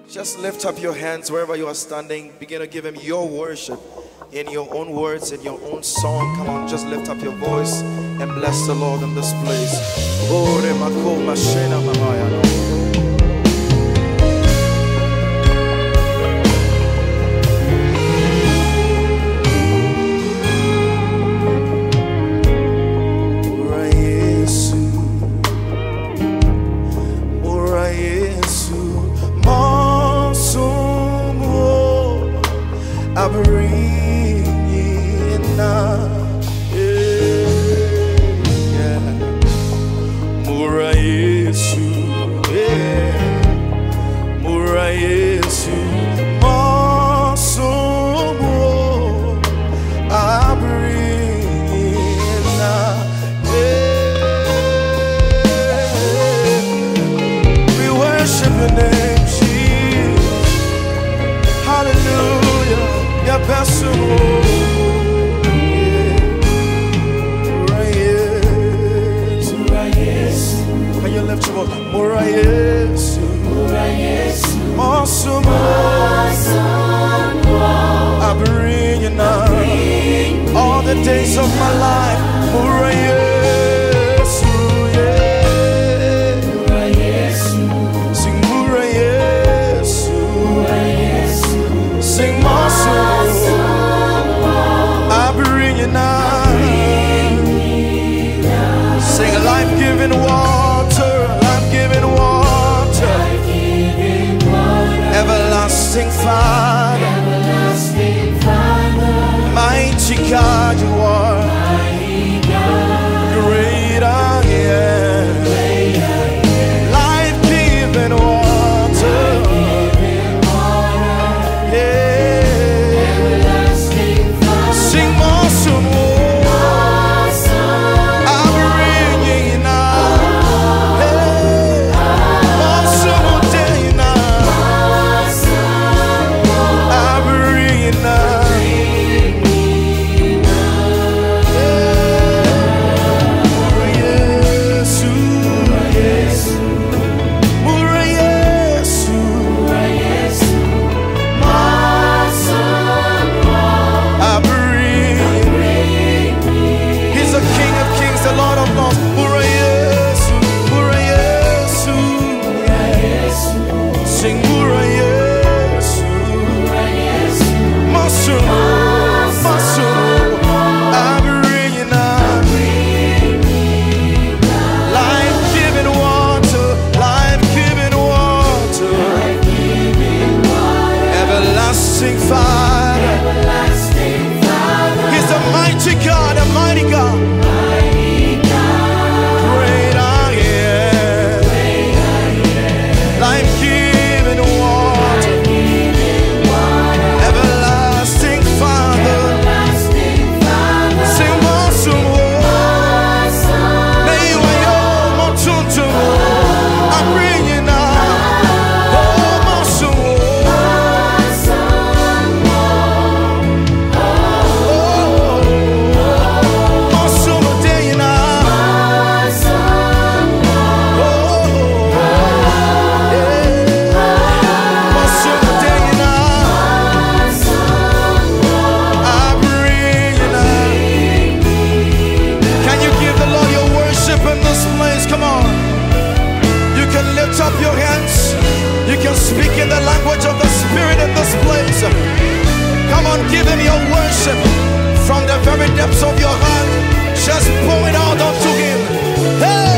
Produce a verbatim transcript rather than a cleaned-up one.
Just lift up your hands wherever you are standing. Begin to give him your worship in your own words, in your own song. Come on, just lift up your voice and bless the Lord in this place. Oh, Remako Mashena Mahaya. All the days of my life, Mura Yesu, yeah. Mura Yesu, sing Mura Yesu, Mura Yesu, sing Masu, I bring you now, sing life-giving water, life-giving water, everlasting Father, everlasting Father, mighty God you are, mighty God, great I am, great I am. Life-giving water, life-giving water, yeah, everlasting Father, sing more some more, I bring you now, hey, more some more day now, I bring you now. Speak in the language of the Spirit in this place. Come on, give him your worship from the very depths of your heart. Just pour it out unto him. Hey!